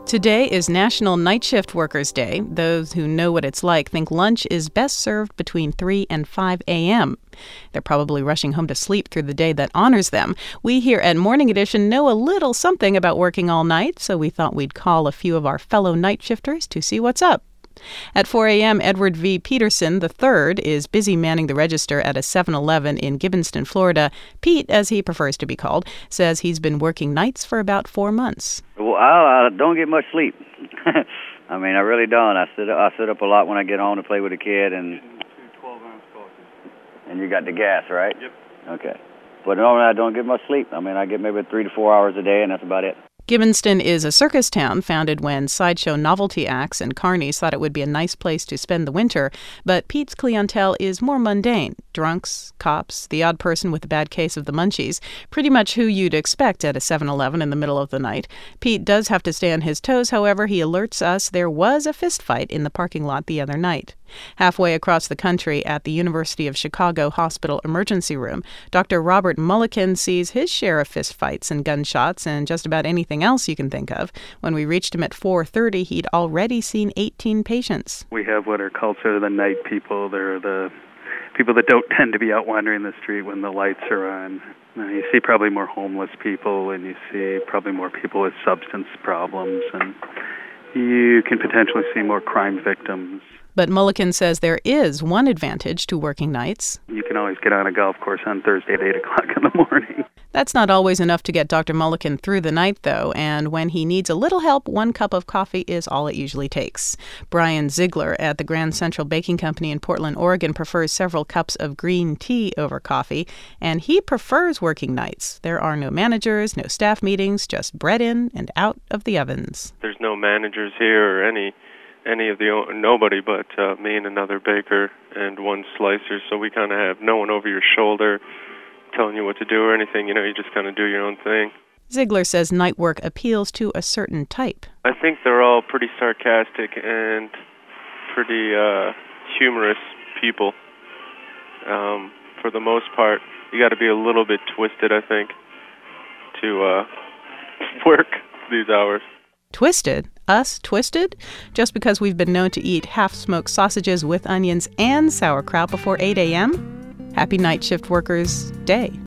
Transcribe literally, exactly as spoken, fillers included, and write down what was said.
Today is National Night Shift Workers Day. Those who know what it's like think lunch is best served between three and five a.m. They're probably rushing home to sleep through the day that honors them. We here at Morning Edition know a little something about working all night, so we thought we'd call a few of our fellow night shifters to see what's up. At four a.m., Edward V. Peterson the third is busy manning the register at a seven eleven in Gibbonston, Florida. Pete, as he prefers to be called, says he's been working nights for about four months. Well, I, I don't get much sleep. I mean, I really don't. I sit I sit up a lot when I get home to play with the kid, and twelve-ounce coffee. And you got the gas, right? Yep. Okay. But normally I don't get much sleep. I mean, I get maybe three to four hours a day, and that's about it. Gibbonston is a circus town founded when sideshow novelty acts and carnies thought it would be a nice place to spend the winter, but Pete's clientele is more mundane. Drunks, cops, the odd person with a bad case of the munchies, pretty much who you'd expect at a seven eleven in the middle of the night. Pete does have to stay on his toes, however. He alerts us there was a fist fight in the parking lot the other night. Halfway across the country at the University of Chicago Hospital Emergency Room, Doctor Robert Mulliken sees his share of fistfights and gunshots and just about anything else you can think of. When we reached him at four thirty, he'd already seen eighteen patients. We have what are called sort of the night people. They're the people that don't tend to be out wandering the street when the lights are on. Uh, you see probably more homeless people, and you see probably more people with substance problems, and you can potentially see more crime victims. But Mulliken says there is one advantage to working nights. You can always get on a golf course on Thursday at eight o'clock in the morning. That's not always enough to get Doctor Mulliken through the night, though, and when he needs a little help, one cup of coffee is all it usually takes. Brian Ziegler at the Grand Central Baking Company in Portland, Oregon, prefers several cups of green tea over coffee, and he prefers working nights. There are no managers, no staff meetings, just bread in and out of the ovens. There's no managers here or any any of the nobody but uh, me and another baker and one slicer, so we kind of have no one over your shoulder telling you what to do or anything. You know, you just kind of do your own thing. Ziegler says night work appeals to a certain type. I think they're all pretty sarcastic and pretty uh, humorous people. Um, for the most part, you got to be a little bit twisted, I think, to uh, work these hours. Twisted? Us twisted? Just because we've been known to eat half-smoked sausages with onions and sauerkraut before eight a.m.? Happy Night Shift Workers Day.